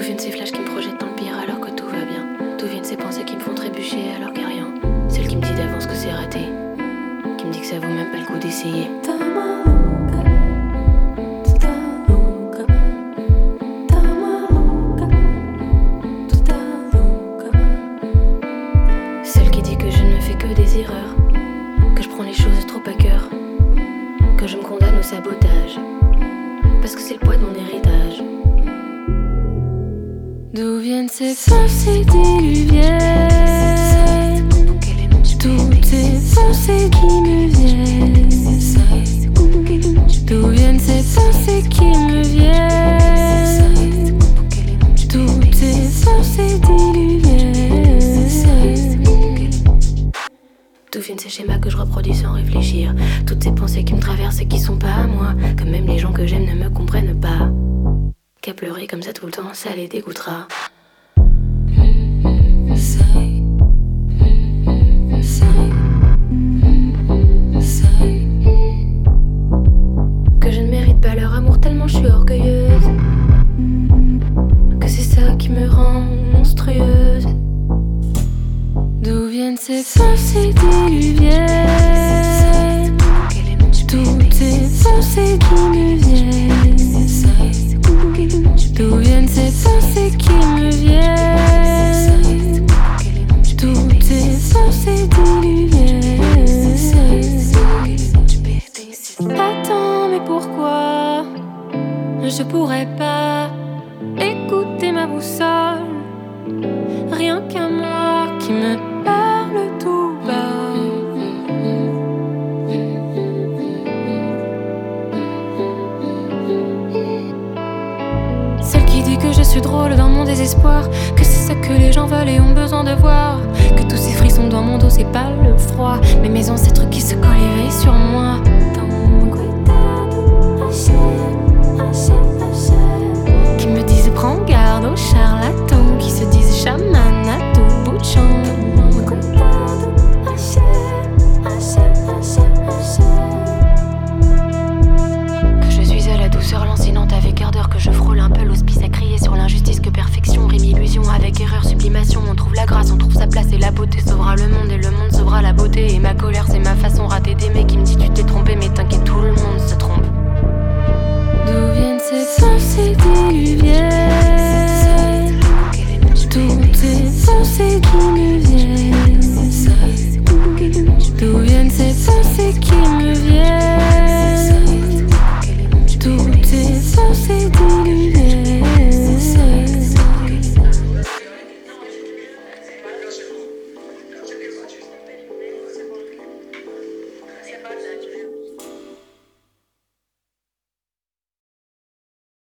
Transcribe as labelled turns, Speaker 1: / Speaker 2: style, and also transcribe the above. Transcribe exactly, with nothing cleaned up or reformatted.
Speaker 1: viennent ces flashs qui me projettent dans le pire alors que tout va bien? D'où viennent ces pensées qui me font trébucher alors qu'il n'y a rien? Celle qui me dit d'avance que c'est raté, qui me dit que ça vaut même pas le coup d'essayer. Celle qui dit que je ne fais que des erreurs, que je prends les choses trop à cœur, que je me condamne au sabotage, parce que c'est le poids de mon héritage. D'où viennent ces pensées diluviennes, toutes ces pensées qui me viennent? D'où viennent ces pensées qui me viennent? Toutes ces pensées diluviennes. D'où viennent ces schémas que je reproduis sans réfléchir? Toutes ces pensées qui me traversent et qui sont pas à moi, que même les gens que j'aime ne me comprennent pas. Qu'à pleurer comme ça tout le temps, ça les dégoûtera. Que je ne mérite pas leur amour tellement je suis orgueilleuse, que c'est ça qui me rend monstrueuse. D'où viennent ces pensées diluviennes? Toutes ces pensées qui me viennent? D'où viennent ces pensées qui me viennent? Toutes ces pensées diluviennes. Attends, mais pourquoi je pourrais pas écouter ma boussole? Rien qu'à moi qui me parle tout bas. Celle qui dit que je suis drôle dans mon désespoir, que c'est ça que les gens veulent et ont besoin de voir, que tous ces frissons dans mon dos c'est pas le froid, mais mes ancêtres qui se collent et veillent sur moi. Qui me disent prends garde aux charlatans, qui se disent chaman à tout bout de champ. Que je suis à la douceur lancinante avec ardeur, que je frôle un peu l'hospice à crier sur l'injustice, que perfection rime illusion avec erreur, sublimation. On trouve la grâce, on trouve sa place et la beauté sauvera le monde et le monde sauvera la beauté. Et ma colère c'est ma façon ratée d'aimer